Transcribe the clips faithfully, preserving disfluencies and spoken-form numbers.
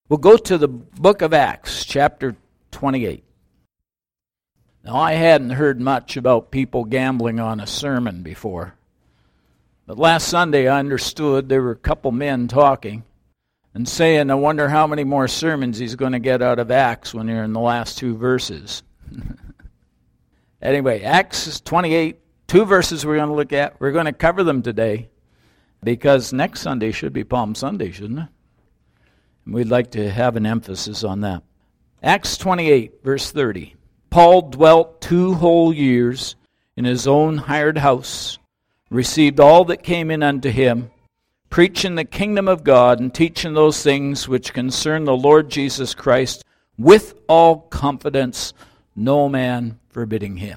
We'll go to the book of Acts, chapter twenty-eight. Now, I hadn't heard much about people gambling on a sermon before. But last Sunday I understood there were a couple men talking and saying, I wonder how many more sermons he's going to get out of Acts when you're in the last two verses. Anyway, Acts twenty-eight, two verses we're going to look at. We're going to cover them today because next Sunday should be Palm Sunday, shouldn't it? And we'd like to have an emphasis on that. Acts twenty-eight, verse thirty. Paul dwelt two whole years in his own hired house, received all that came in unto him, preaching the kingdom of God and teaching those things which concern the Lord Jesus Christ with all confidence, no man forbidding him.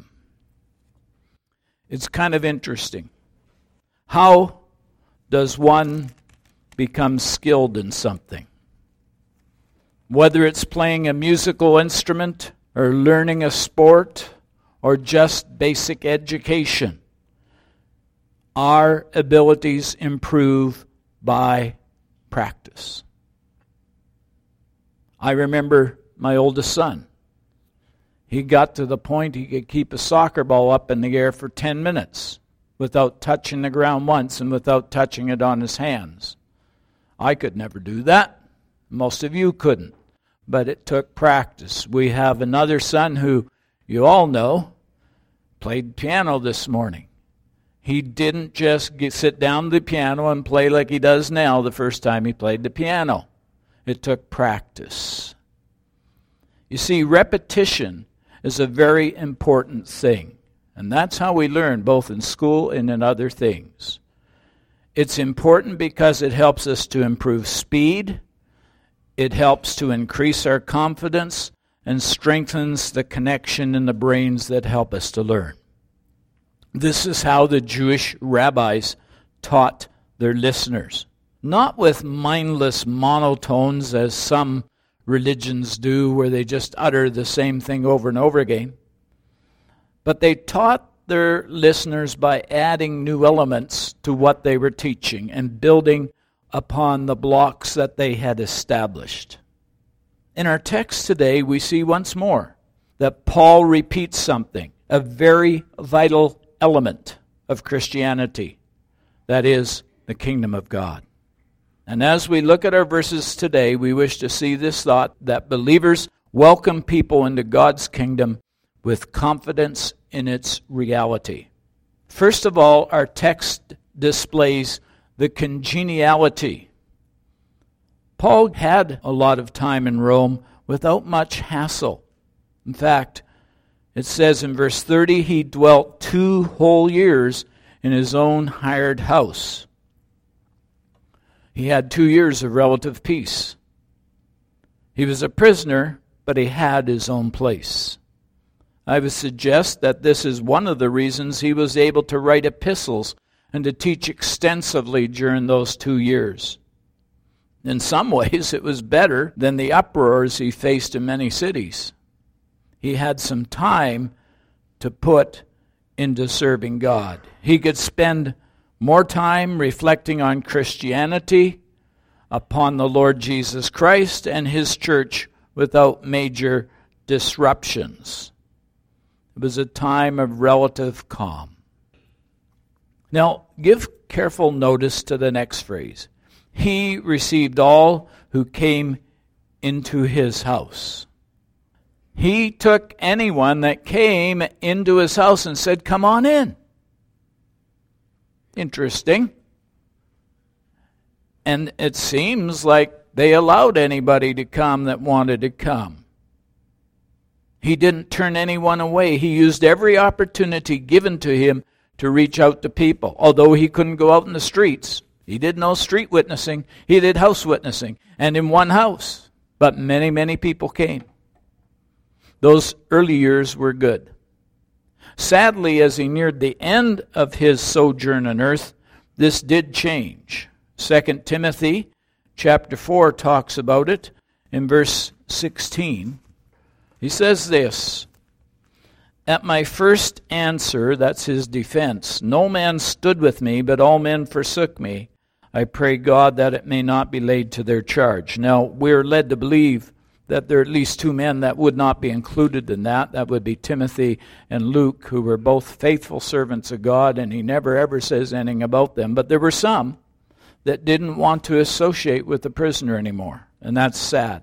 It's kind of interesting. How does one become skilled in something? Whether it's playing a musical instrument or learning a sport or just basic education, our abilities improve by practice. I remember my oldest son. He got to the point he could keep a soccer ball up in the air for ten minutes without touching the ground once and without touching it on his hands. I could never do that. Most of you couldn't. But it took practice. We have another son who, you all know, played piano this morning. He didn't just get, sit down to the piano and play like he does now the first time he played the piano. It took practice. You see, repetition is a very important thing. And that's how we learn, both in school and in other things. It's important because it helps us to improve speed. It helps to increase our confidence and strengthens the connection in the brains that help us to learn. This is how the Jewish rabbis taught their listeners. Not with mindless monotones as some religions do, where they just utter the same thing over and over again. But they taught their listeners by adding new elements to what they were teaching and building upon the blocks that they had established. In our text today, we see once more that Paul repeats something, a very vital element of Christianity, that is, the kingdom of God. And as we look at our verses today, we wish to see this thought that believers welcome people into God's kingdom with confidence in its reality. First of all, our text displays the congeniality. Paul had a lot of time in Rome without much hassle. In fact, it says in verse thirty, he dwelt two whole years in his own hired house. He had two years of relative peace. He was a prisoner, but he had his own place. I would suggest that this is one of the reasons he was able to write epistles and to teach extensively during those two years. In some ways, it was better than the uproars he faced in many cities. He had some time to put into serving God. He could spend more time reflecting on Christianity, upon the Lord Jesus Christ and His church without major disruptions. It was a time of relative calm. Now, give careful notice to the next phrase. He received all who came into his house. He took anyone that came into his house and said, come on in. Interesting. And it seems like they allowed anybody to come that wanted to come. He didn't turn anyone away. He used every opportunity given to him to reach out to people. Although he couldn't go out in the streets. He did no street witnessing. He did house witnessing. And in one house. But many, many people came. Those early years were good. Sadly, as he neared the end of his sojourn on earth, this did change. Second Timothy chapter four talks about it in verse sixteen. He says this, at my first answer, that's his defense, no man stood with me, but all men forsook me. I pray God that it may not be laid to their charge. Now, we're led to believe that there are at least two men that would not be included in that. That would be Timothy and Luke, who were both faithful servants of God, and he never ever says anything about them. But there were some that didn't want to associate with the prisoner anymore, and that's sad.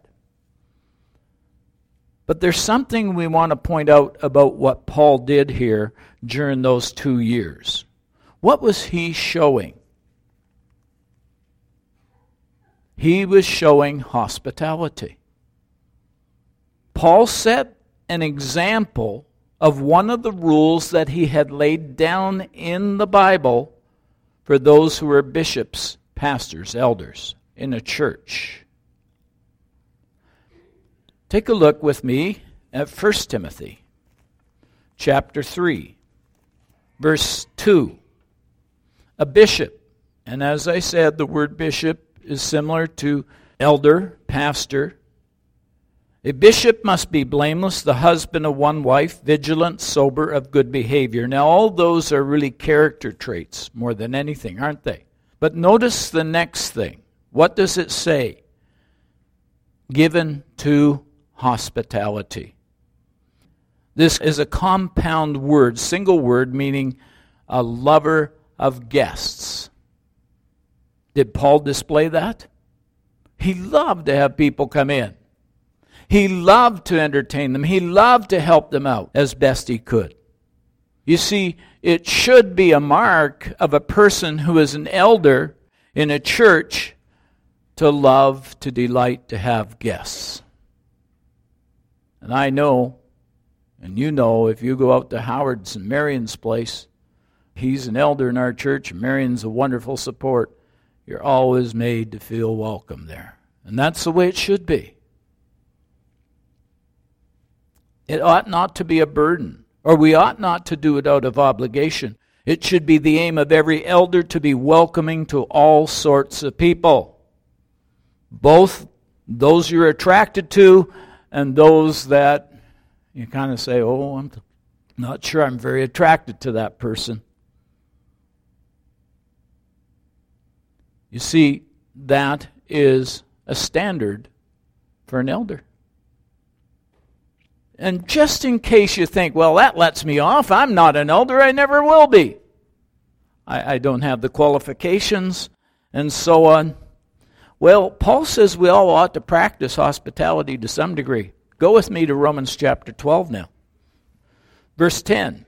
But there's something we want to point out about what Paul did here during those two years. What was he showing? He was showing hospitality. Paul set an example of one of the rules that he had laid down in the Bible for those who were bishops, pastors, elders in a church. Take a look with me at First Timothy chapter three, verse two. A bishop, and as I said, the word bishop is similar to elder, pastor. A bishop must be blameless, the husband of one wife, vigilant, sober, of good behavior. Now, all those are really character traits more than anything, aren't they? But notice the next thing. What does it say? Given to hospitality. This is a compound word, single word, meaning a lover of guests. Did Paul display that? He loved to have people come in. He loved to entertain them. He loved to help them out as best he could. You see, it should be a mark of a person who is an elder in a church to love, to delight, to have guests. And I know, and you know, if you go out to Howard's and Marion's place, he's an elder in our church, and Marion's a wonderful support. You're always made to feel welcome there. And that's the way it should be. It ought not to be a burden, or we ought not to do it out of obligation. It should be the aim of every elder to be welcoming to all sorts of people, both those you're attracted to and those that you kind of say, oh, I'm not sure I'm very attracted to that person. You see, that is a standard for an elder. And just in case you think, well, that lets me off, I'm not an elder, I never will be. I, I don't have the qualifications, and so on. Well, Paul says we all ought to practice hospitality to some degree. Go with me to Romans chapter twelve now. Verse ten.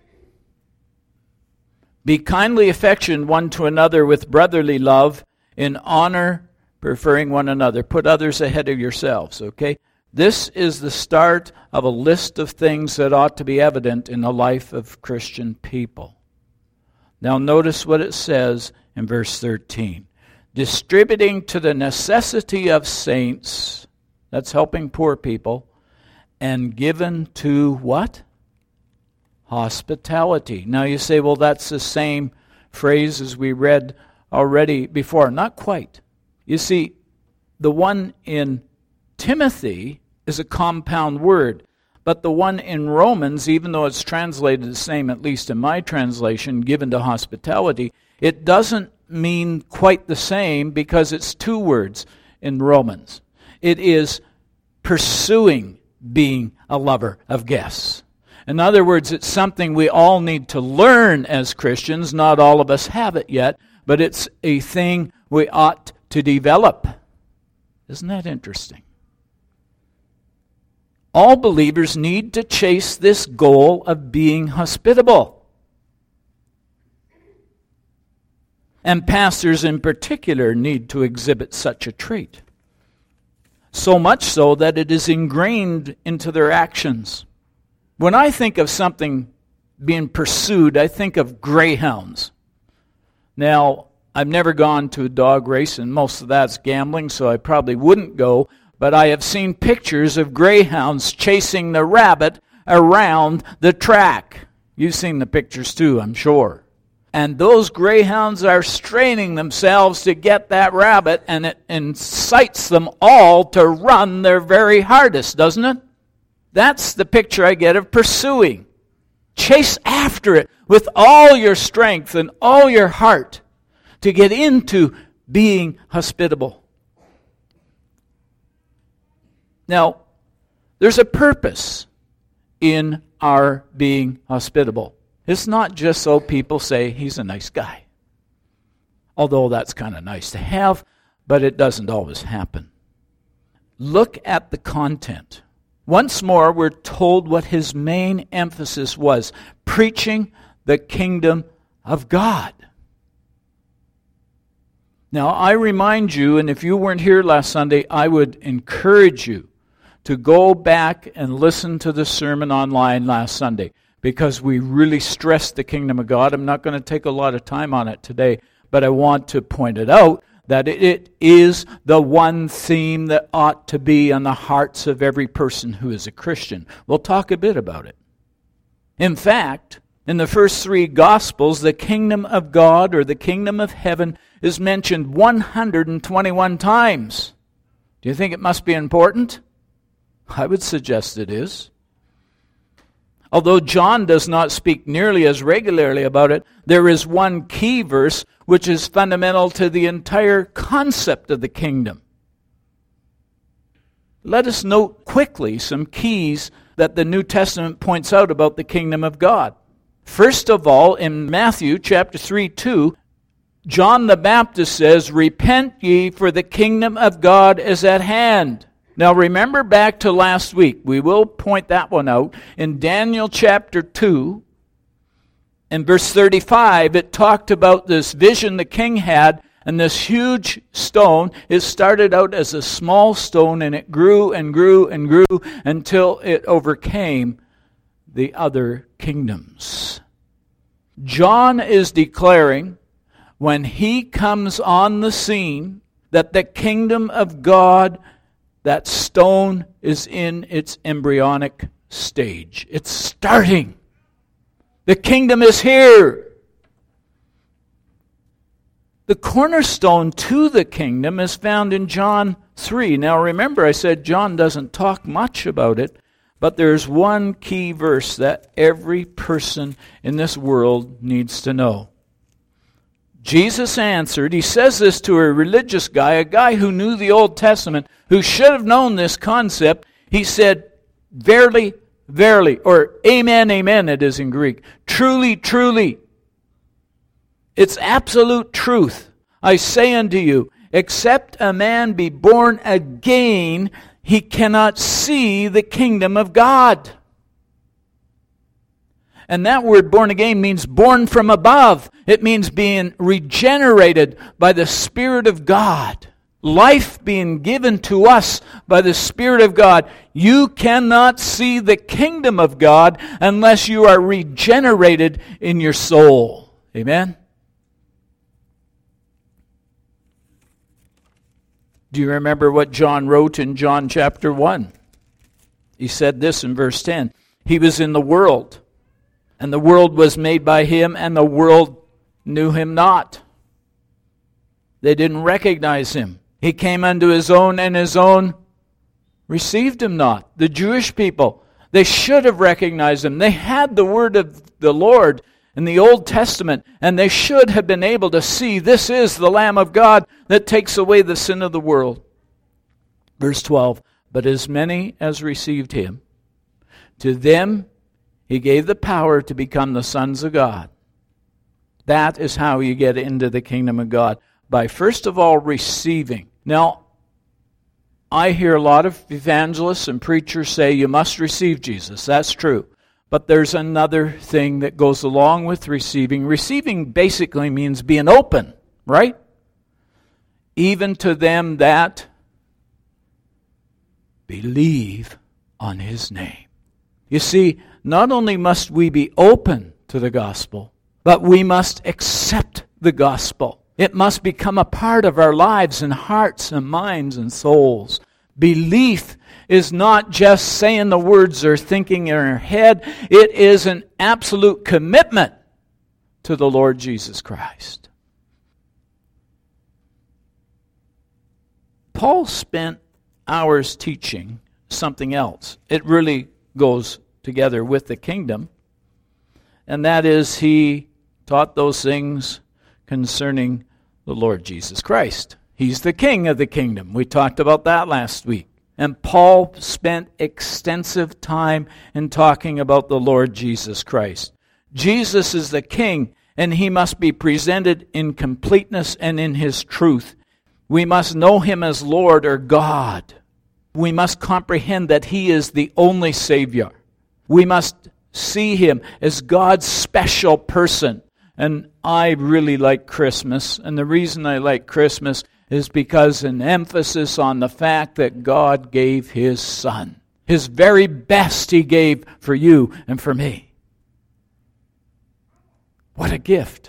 Be kindly affectioned one to another with brotherly love, in honor, preferring one another. Put others ahead of yourselves, okay? This is the start of a list of things that ought to be evident in the life of Christian people. Now notice what it says in verse thirteen. Distributing to the necessity of saints, that's helping poor people, and given to what? Hospitality. Now you say, well, that's the same phrase as we read already before. Not quite. You see, the one in Timothy is a compound word, but the one in Romans, even though it's translated the same, at least in my translation, given to hospitality, it doesn't mean quite the same because it's two words in Romans. It is pursuing being a lover of guests. In other words, it's something we all need to learn as Christians. Not all of us have it yet, but it's a thing we ought to develop. Isn't that interesting? All believers need to chase this goal of being hospitable. And pastors in particular need to exhibit such a trait. So much so that it is ingrained into their actions. When I think of something being pursued, I think of greyhounds. Now, I've never gone to a dog race, and most of that's gambling, so I probably wouldn't go. But I have seen pictures of greyhounds chasing the rabbit around the track. You've seen the pictures too, I'm sure. And those greyhounds are straining themselves to get that rabbit, and it incites them all to run their very hardest, doesn't it? That's the picture I get of pursuing. Chase after it with all your strength and all your heart to get into being hospitable. Now, there's a purpose in our being hospitable. It's not just so people say he's a nice guy. Although that's kind of nice to have, but it doesn't always happen. Look at the content. Once more, we're told what his main emphasis was: preaching the kingdom of God. Now, I remind you, and if you weren't here last Sunday, I would encourage you to go back and listen to the sermon online last Sunday, because we really stressed the kingdom of God. I'm not going to take a lot of time on it today, but I want to point it out that it is the one theme that ought to be on the hearts of every person who is a Christian. We'll talk a bit about it. In fact, in the first three Gospels, the kingdom of God or the kingdom of heaven is mentioned one hundred twenty-one times. Do you think it must be important? I would suggest it is. Although John does not speak nearly as regularly about it, there is one key verse which is fundamental to the entire concept of the kingdom. Let us note quickly some keys that the New Testament points out about the kingdom of God. First of all, in Matthew chapter three, two, John the Baptist says, "Repent ye, for the kingdom of God is at hand." Now remember back to last week. We will point that one out. In Daniel chapter two, in verse thirty-five, it talked about this vision the king had, and this huge stone. It started out as a small stone, and it grew and grew and grew until it overcame the other kingdoms. John is declaring, when he comes on the scene, that the kingdom of God, that stone is in its embryonic stage. It's starting. The kingdom is here. The cornerstone to the kingdom is found in John three. Now remember, I said John doesn't talk much about it, but there's one key verse that every person in this world needs to know. Jesus answered, he says this to a religious guy, a guy who knew the Old Testament, who should have known this concept. He said, "Verily, verily," or amen, amen it is in Greek. "Truly, truly." It's absolute truth. "I say unto you, except a man be born again, he cannot see the kingdom of God." And that word born again means born from above. It means being regenerated by the Spirit of God. Life being given to us by the Spirit of God. You cannot see the kingdom of God unless you are regenerated in your soul. Amen? Do you remember what John wrote in John chapter one? He said this in verse ten. "He was in the world, and the world was made by him, and the world knew him not." They didn't recognize him. He came unto his own, and his own received him not. The Jewish people, they should have recognized him. They had the word of the Lord in the Old Testament, and they should have been able to see this is the Lamb of God that takes away the sin of the world. Verse twelve, "But as many as received him, to them he gave the power to become the sons of God." That is how you get into the kingdom of God. By first of all receiving. Now, I hear a lot of evangelists and preachers say you must receive Jesus. That's true. But there's another thing that goes along with receiving. Receiving basically means being open, right? "Even to them that believe on his name." You see, not only must we be open to the gospel, but we must accept the gospel. It must become a part of our lives and hearts and minds and souls. Belief is not just saying the words or thinking in our head. It is an absolute commitment to the Lord Jesus Christ. Paul spent hours teaching something else. It really goes together with the kingdom. And that is, he taught those things concerning The Lord Jesus Christ. He's the King of the kingdom. We talked about that last week. And Paul spent extensive time in talking about the Lord Jesus Christ. Jesus is the King, and He must be presented in completeness and in His truth. We must know Him as Lord or God. We must comprehend that He is the only Savior. We must see Him as God's special person. And I really like Christmas, and the reason I like Christmas is because an emphasis on the fact that God gave His Son. His very best He gave for you and for me. What a gift.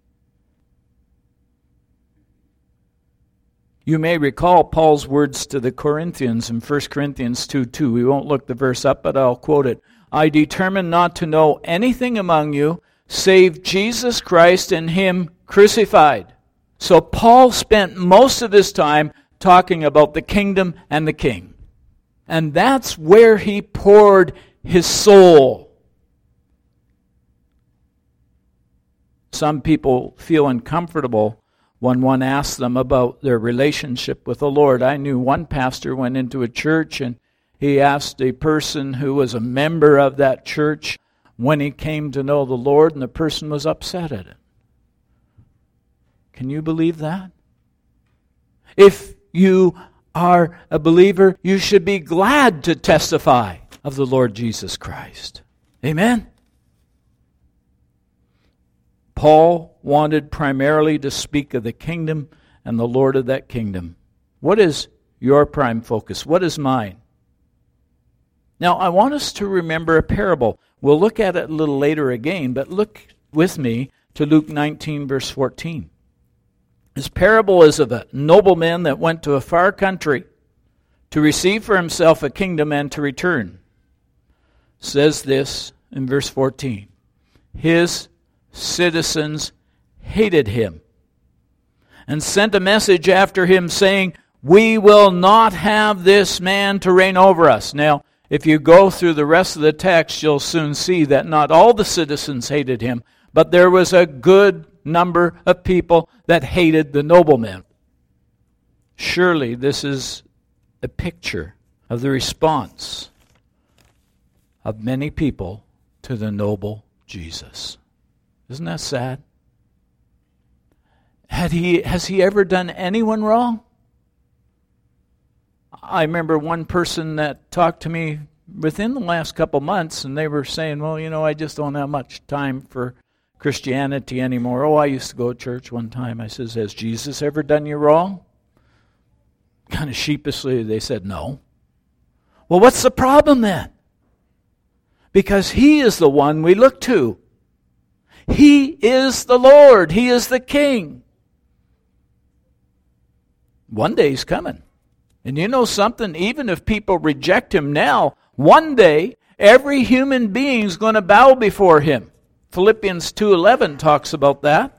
You may recall Paul's words to the Corinthians in First Corinthians two two. We won't look the verse up, but I'll quote it. I determined not to know anything among you save Jesus Christ and Him crucified. So Paul spent most of his time talking about the kingdom and the king. And that's where he poured his soul. Some people feel uncomfortable when one asks them about their relationship with the Lord. I knew one pastor went into a church and he asked a person who was a member of that church when he came to know the Lord, and the person was upset at it. Can you believe that? If you are a believer, you should be glad to testify of the Lord Jesus Christ. Amen? Paul wanted primarily to speak of the kingdom and the Lord of that kingdom. What is your prime focus? What is mine? Now, I want us to remember a parable. We'll look at it a little later again, but look with me to Luke nineteen, verse fourteen. This parable is of a nobleman that went to a far country to receive for himself a kingdom and to return. It says this in verse fourteen. His citizens hated him and sent a message after him saying, we will not have this man to reign over us. Now, if you go through the rest of the text, you'll soon see that not all the citizens hated him, but there was a good number of people that hated the nobleman. Surely this is a picture of the response of many people to the noble Jesus. Isn't that sad? Had he, has he ever done anyone wrong? I remember one person that talked to me within the last couple months, and they were saying, well, you know, I just don't have much time for Christianity anymore. Oh, I used to go to church one time. I says, has Jesus ever done you wrong? Kind of sheepishly, they said, no. Well, what's the problem then? Because He is the one we look to. He is the Lord. He is the King. One day He's coming. And you know something? Even if people reject Him now, one day every human being is going to bow before Him. Philippians two eleven talks about that.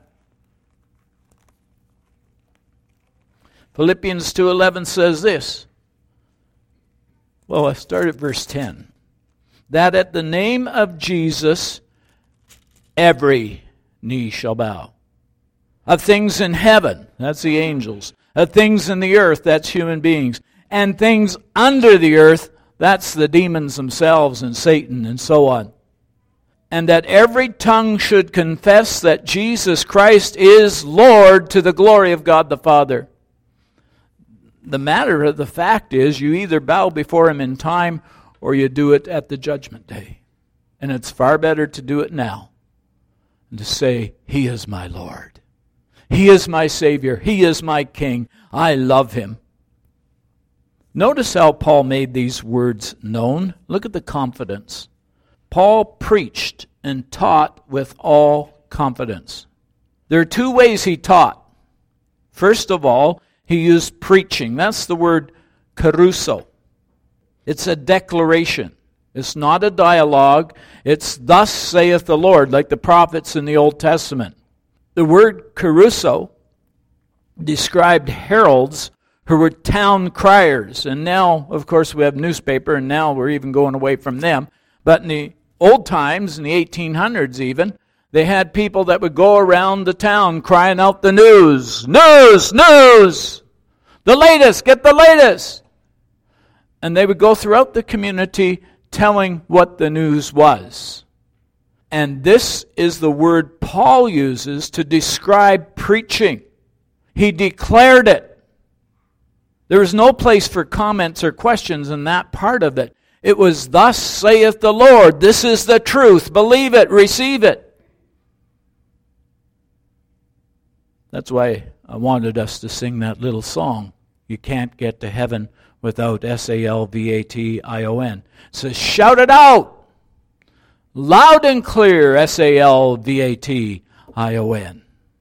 Philippians two eleven says this. Well, I start at verse ten. That at the name of Jesus, every knee shall bow. Of things in heaven, that's the angels. Of things in the earth, that's human beings. And things under the earth, that's the demons themselves and Satan and so on. And that every tongue should confess that Jesus Christ is Lord to the glory of God the Father. The matter of the fact is, you either bow before Him in time or you do it at the judgment day. And it's far better to do it now and to say, He is my Lord. He is my Savior. He is my King. I love Him. Notice how Paul made these words known. Look at the confidence. Paul preached and taught with all confidence. There are two ways he taught. First of all, he used preaching. That's the word kerusso. It's a declaration. It's not a dialogue. It's thus saith the Lord, like the prophets in the Old Testament. The word kerusso described heralds who were town criers. And now, of course, we have newspaper, and now we're even going away from them. But in the old times, in the eighteen hundreds even, They had people that would go around the town crying out the news. News! News! The latest! Get the latest! And they would go throughout the community telling what the news was. And this is the word Paul uses to describe preaching. He declared it. There was no place for comments or questions in that part of it. It was, thus saith the Lord. This is the truth. Believe it. Receive it. That's why I wanted us to sing that little song. You can't get to heaven without S A L V A T I O N. It says, shout it out. Loud and clear, S A L V A T I O N.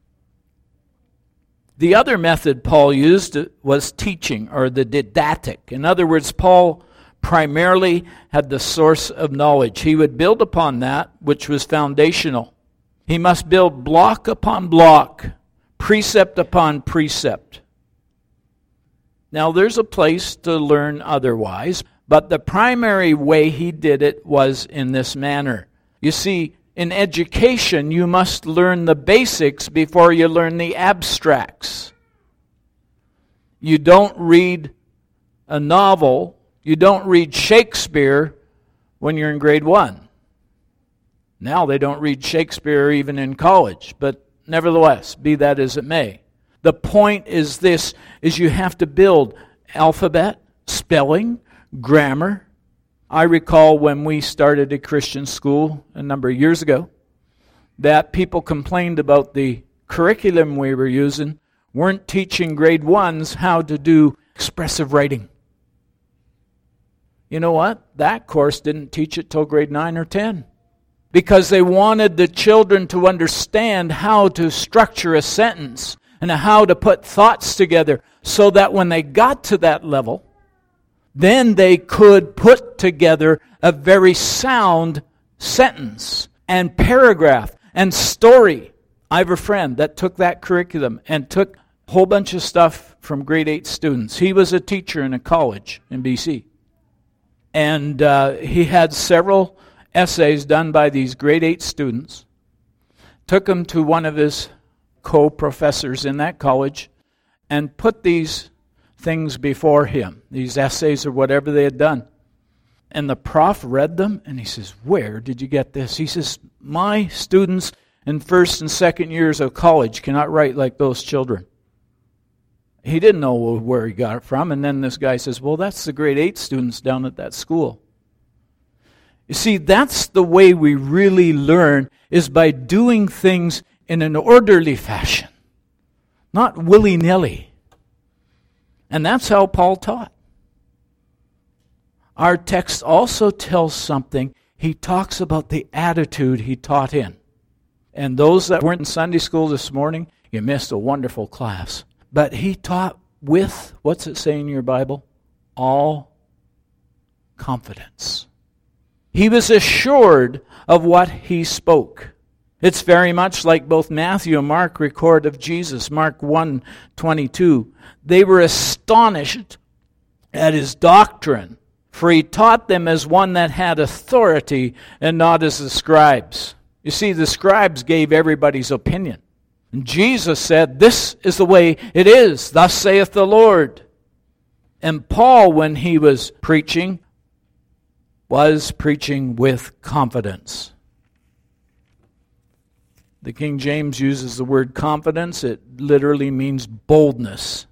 The other method Paul used was teaching, or the didactic. In other words, Paul primarily had the source of knowledge. He would build upon that which was foundational. He must build block upon block, precept upon precept. Now, there's a place to learn otherwise, but the primary way he did it was in this manner. You see, in education, you must learn the basics before you learn the abstracts. You don't read a novel, you don't read Shakespeare when you're in grade one. Now they don't read Shakespeare even in college, but nevertheless, be that as it may. The point is this, is you have to build alphabet, spelling, grammar. I recall when we started a Christian school a number of years ago that people complained about the curriculum we were using weren't teaching grade ones how to do expressive writing. You know what? That course didn't teach it till grade nine or ten. Because they wanted the children to understand how to structure a sentence and how to put thoughts together so that when they got to that level, then they could put together a very sound sentence and paragraph and story. I have a friend that took that curriculum and took a whole bunch of stuff from grade eight students. He was a teacher in a college in B C. And uh, he had several essays done by these grade eight students. Took them to one of his co-professors in that college and put these things before him, these essays or whatever they had done. And the prof read them and he says, where did you get this? He says, my students in first and second years of college cannot write like those children. He didn't know where he got it from. And then this guy says, well, that's the grade eight students down at that school. You see, that's the way we really learn, is by doing things in an orderly fashion, not willy-nilly. And that's how Paul taught. Our text also tells something. He talks about the attitude he taught in. And those that weren't in Sunday school this morning, you missed a wonderful class. But he taught with, what's it say in your Bible? All confidence. He was assured of what he spoke. It's very much like both Matthew and Mark record of Jesus. Mark one twenty-two. They were astonished at his doctrine, for he taught them as one that had authority and not as the scribes. You see, the scribes gave everybody's opinion. And Jesus said, this is the way it is, thus saith the Lord. And Paul, when he was preaching, was preaching with confidence. The King James uses the word confidence. It literally means boldness.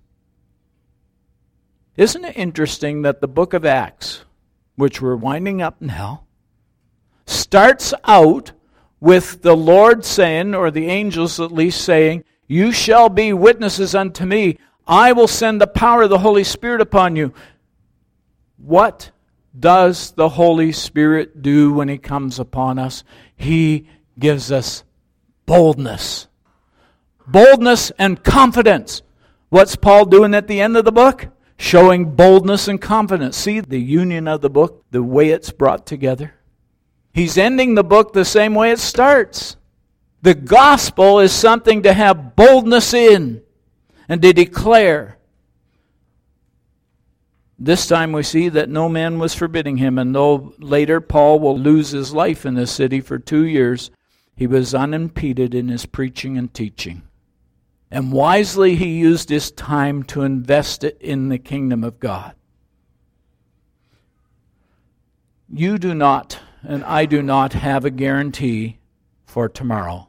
Isn't it interesting that the book of Acts, which we're winding up now, starts out with the Lord saying, or the angels at least saying, you shall be witnesses unto me. I will send the power of the Holy Spirit upon you. What does the Holy Spirit do when He comes upon us? He gives us boldness. Boldness and confidence. What's Paul doing at the end of the book? Showing boldness and confidence. See the union of the book, the way it's brought together. He's ending the book the same way it starts. The gospel is something to have boldness in and to declare. This time we see that no man was forbidding him, and though later Paul will lose his life in this city for two years, he was unimpeded in his preaching and teaching. And wisely he used his time to invest it in the kingdom of God. You do not, and I do not, have a guarantee for tomorrow.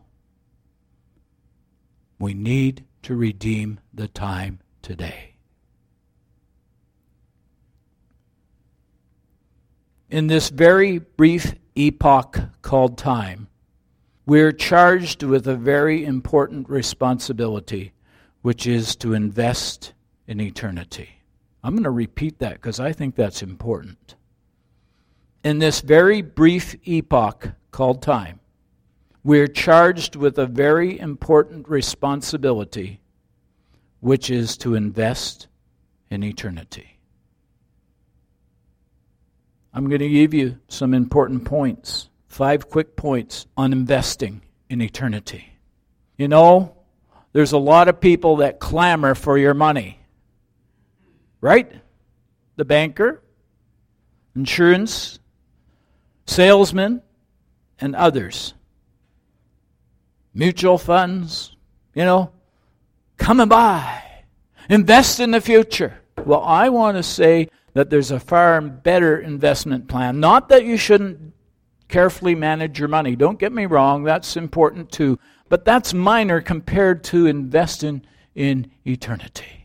We need to redeem the time today. In this very brief epoch called time, we're charged with a very important responsibility, which is to invest in eternity. I'm going to repeat that because I think that's important. In this very brief epoch called time, we're charged with a very important responsibility, which is to invest in eternity. I'm going to give you some important points, five quick points on investing in eternity. You know, there's a lot of people that clamor for your money, right? The banker, insurance, salesman, and others. Mutual funds, you know, come and buy. Invest in the future. Well, I want to say that there's a far better investment plan. Not that you shouldn't carefully manage your money. Don't get me wrong, that's important too. But that's minor compared to investing in eternity.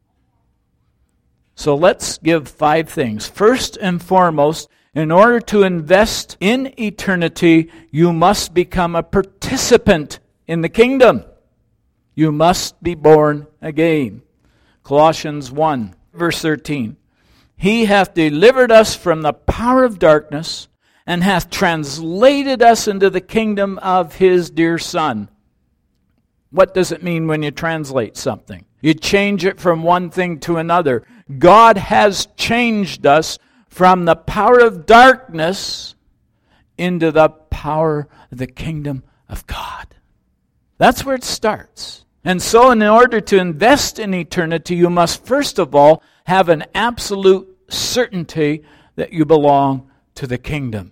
So let's give five things. First and foremost, in order to invest in eternity, you must become a participant in the kingdom. You must be born again. Colossians one, verse thirteen. He hath delivered us from the power of darkness, and hath translated us into the kingdom of his dear Son. What does it mean when you translate something? You change it from one thing to another. God has changed us from the power of darkness into the power of the kingdom of God. That's where it starts. And so in order to invest in eternity, you must first of all have an absolute certainty that you belong to the kingdom.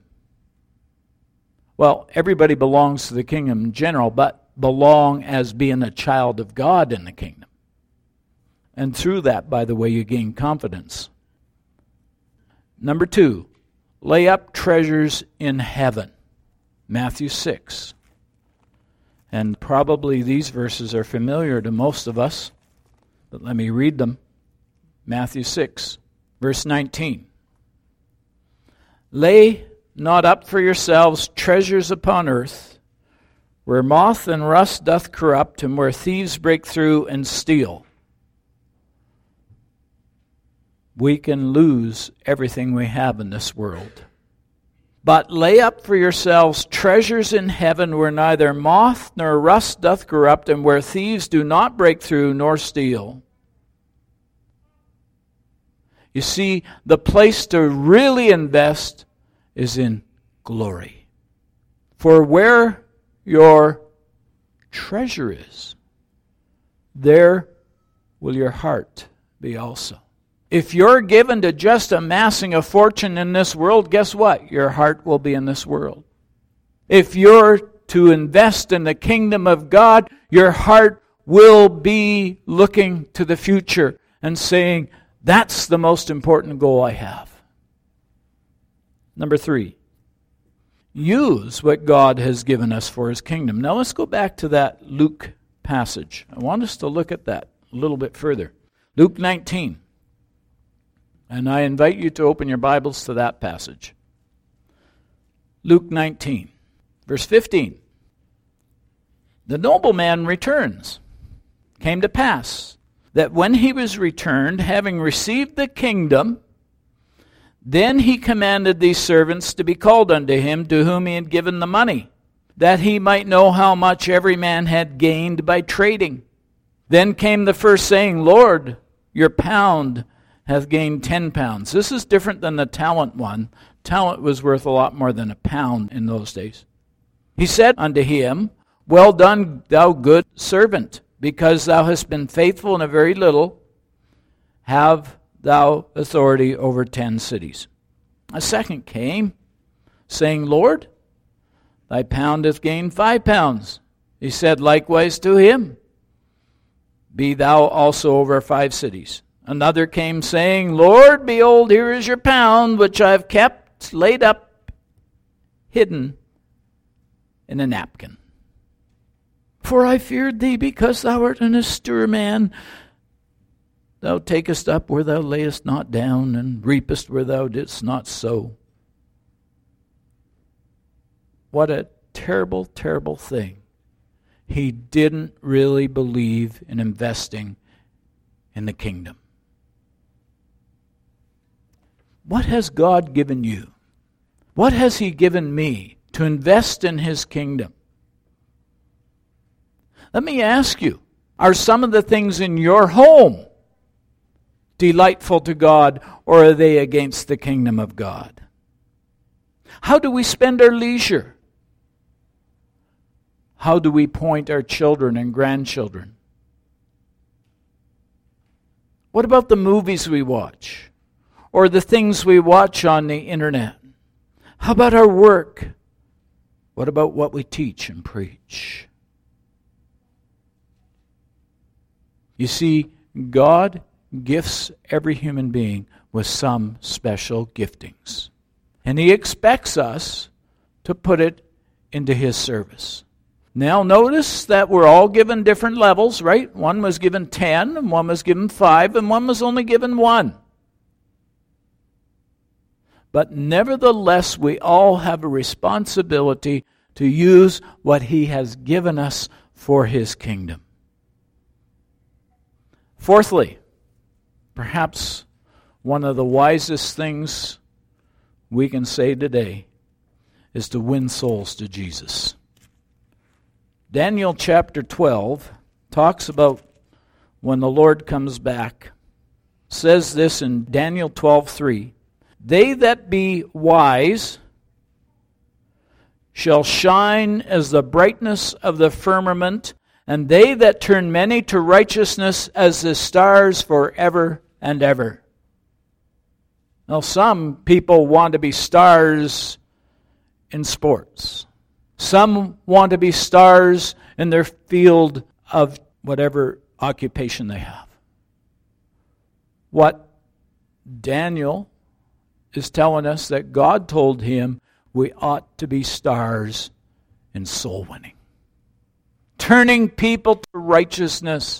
Well, everybody belongs to the kingdom in general, but belong as being a child of God in the kingdom. And through that, by the way, you gain confidence. Number two, lay up treasures in heaven. Matthew six. And probably these verses are familiar to most of us, but let me read them. Matthew six, verse nineteen. Lay not up for yourselves treasures upon earth, where moth and rust doth corrupt, and where thieves break through and steal. We can lose everything we have in this world. But lay up for yourselves treasures in heaven, where neither moth nor rust doth corrupt, and where thieves do not break through nor steal. You see, the place to really invest is in glory. For where your treasure is, there will your heart be also. If you're given to just amassing a fortune in this world, guess what? Your heart will be in this world. If you're to invest in the kingdom of God, your heart will be looking to the future and saying, that's the most important goal I have. Number three, use what God has given us for his kingdom. Now let's go back to that Luke passage. I want us to look at that a little bit further. Luke nineteen. And I invite you to open your Bibles to that passage. Luke nineteen, verse fifteen. The nobleman returns. Came to pass that when he was returned, having received the kingdom, then he commanded these servants to be called unto him, to whom he had given the money, that he might know how much every man had gained by trading. Then came the first, saying, Lord, your pound hath gained ten pounds. This is different than the talent one. Talent was worth a lot more than a pound in those days. He said unto him, Well done, thou good servant, because thou hast been faithful in a very little, have thou authority over ten cities. A second came, saying, Lord, Thy pound hath gained five pounds. He said likewise to him, Be thou also over five cities. Another came, saying, Lord, behold, here is your pound, which I have kept laid up, hidden in a napkin. For I feared thee, because thou art an austere man. Thou takest up where thou layest not down, and reapest where thou didst not sow. What a terrible, terrible thing. He didn't really believe in investing in the kingdom. What has God given you? What has He given me to invest in His kingdom? Let me ask you, are some of the things in your home delightful to God, or are they against the kingdom of God? How do we spend our leisure? How do we point our children and grandchildren? What about the movies we watch? Or the things we watch on the internet? How about our work? What about what we teach and preach? You see, God gifts every human being with some special giftings. And He expects us to put it into His service. Now notice that we're all given different levels, right? One was given ten, and one was given five, and one was only given one. But nevertheless, we all have a responsibility to use what He has given us for His kingdom. Fourthly, perhaps one of the wisest things we can say today is to win souls to Jesus. Daniel chapter twelve talks about when the Lord comes back. It says this in Daniel twelve three. They that be wise shall shine as the brightness of the firmament, and they that turn many to righteousness as the stars forever and ever. Now some people want to be stars in sports. Some want to be stars in their field of whatever occupation they have. What Daniel is telling us that God told him we ought to be stars in soul winning. Turning people to righteousness.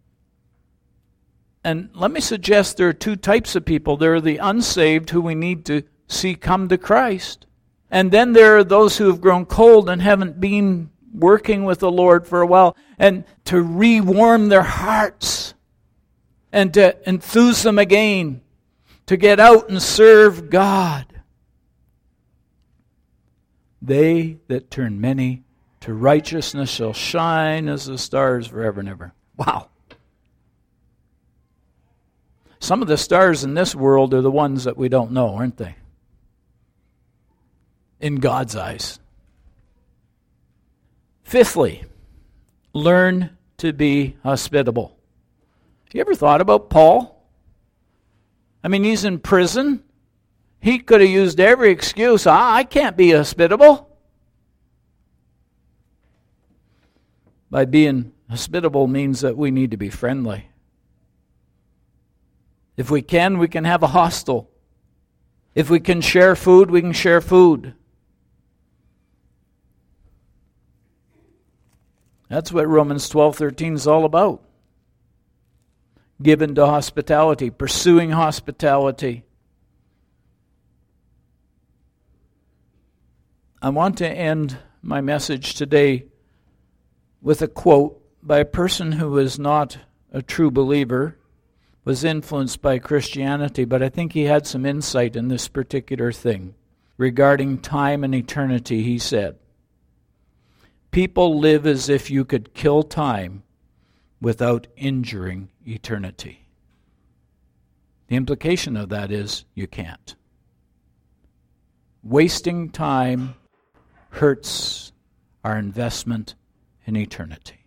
And let me suggest there are two types of people. There are the unsaved who we need to see come to Christ. And then there are those who have grown cold and haven't been working with the Lord for a while. And to re-warm their hearts and to enthuse them again to get out and serve God. They that turn many to righteousness shall shine as the stars forever and ever. Wow. Some of the stars in this world are the ones that we don't know, aren't they? In God's eyes. Fifthly, learn to be hospitable. You ever thought about Paul? I mean, he's in prison. He could have used every excuse. Ah, I can't be hospitable. By being hospitable means that we need to be friendly. If we can, we can have a hostel. If we can share food, we can share food. That's what Romans twelve thirteen is all about. Given to hospitality, pursuing hospitality. I want to end my message today with a quote by a person who is not a true believer, was influenced by Christianity, but I think he had some insight in this particular thing. Regarding time and eternity, he said, people live as if you could kill time without injuring eternity. The implication of that is you can't. Wasting time hurts our investment in eternity.